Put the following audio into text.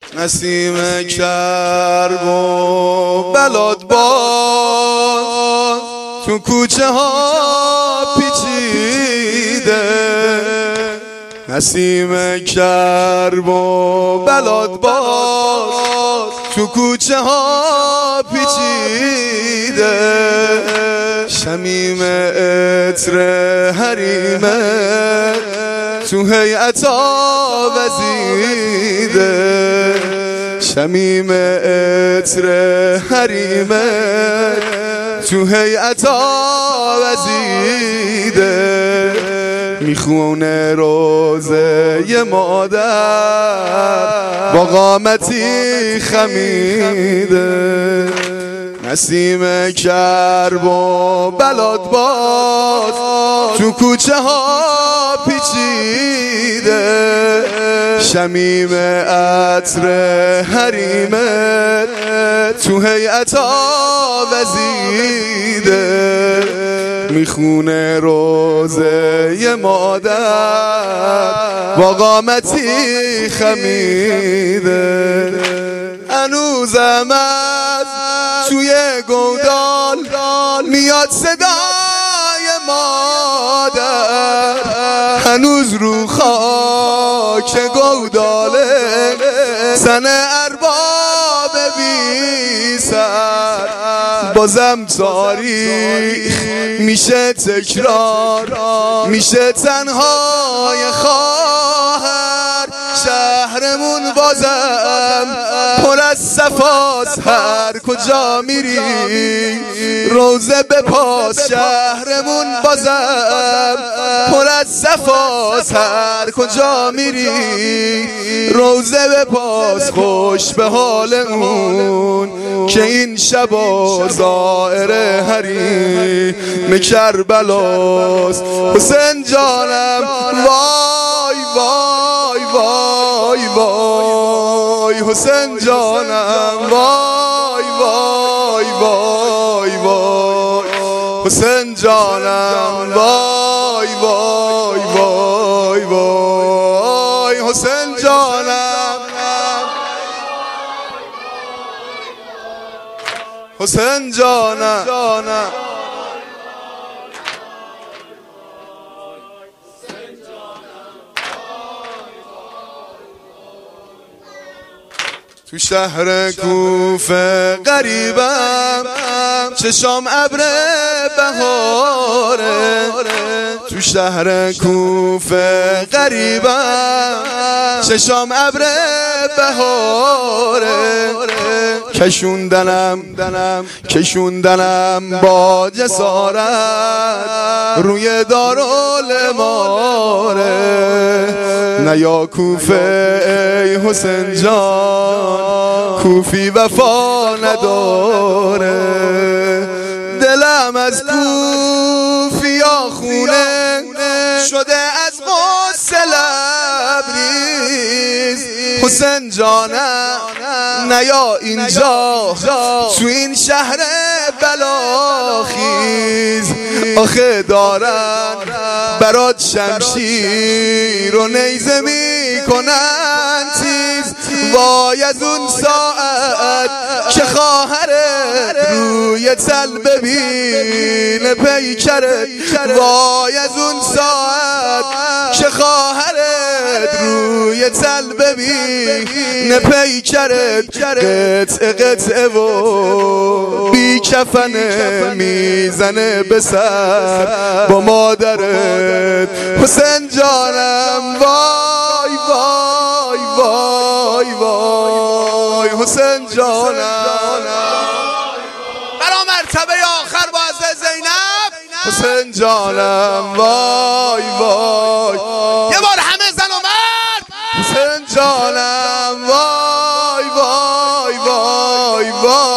نسیم کرب و بلاد باد تو کوچه ها پیچیده. نسیم کرب و بلاد باد تو کوچه ها پیچیده. شمیم عطر حریمه تو هیئت وزیده. شمیم عطر حریمه تو هیئت وزیده. میخونه روزه ی مادر با قامتی خمیده. نسیم کرب و بلاد باد تو کوچه ها پیچیده. شمیم عطر حریمه تو هیئت وزیده. میخونه روزه ی مادر با قامتی خمیده. هنوزم از توی گودال میاد صدای مادر. هنوز رو خاک گوداله زن ارباب بی سر. بازم تاریخ میشه تکرار، میشه تنهای خواهر. شهرمون بازم پر از صفاست، هر کجا میری روزه بپاس. شهرمون بازم پر از صفاست، هر کجا میری روزه بپاس. خوش به حال اون که این شبا زائر حریم کربلاست. حسین جانم وای وای وای وای. حسین جانم وای وای وای وای. حسین جانم وای وای وای وای. حسین جانم حسین جانم تو شهر کوفه غریبم چشام ابر بهاره. تو شهر کوفه غریبم چشام ابر بهاره. کشوندنم با جسارت روی دارالاماره. نیا کوفه ای حسین جان، کوفی وفا نداره. دلم از کوفیا خونه شده از غصه لبریز. حسین جانم نیا اینجا تو این شهر بلاخیز. آخه دارن برات شمشیر و نیزه میکنن تیز. وای از اون ساعت که خواهرت روی تل ببینه پیکرت. وای از اون ساعت که خواهرت روی تل ببینه پیکرت. قطعه و بی کفنه میزنه به سر با مادرت. حسین جانم وای وای وای وای. حسین جانم برا مرتبه آخر با عزیز زینب. حسین جانم وای وای. یه بار همه زن و مرد. حسین جانم وای وای وای وای.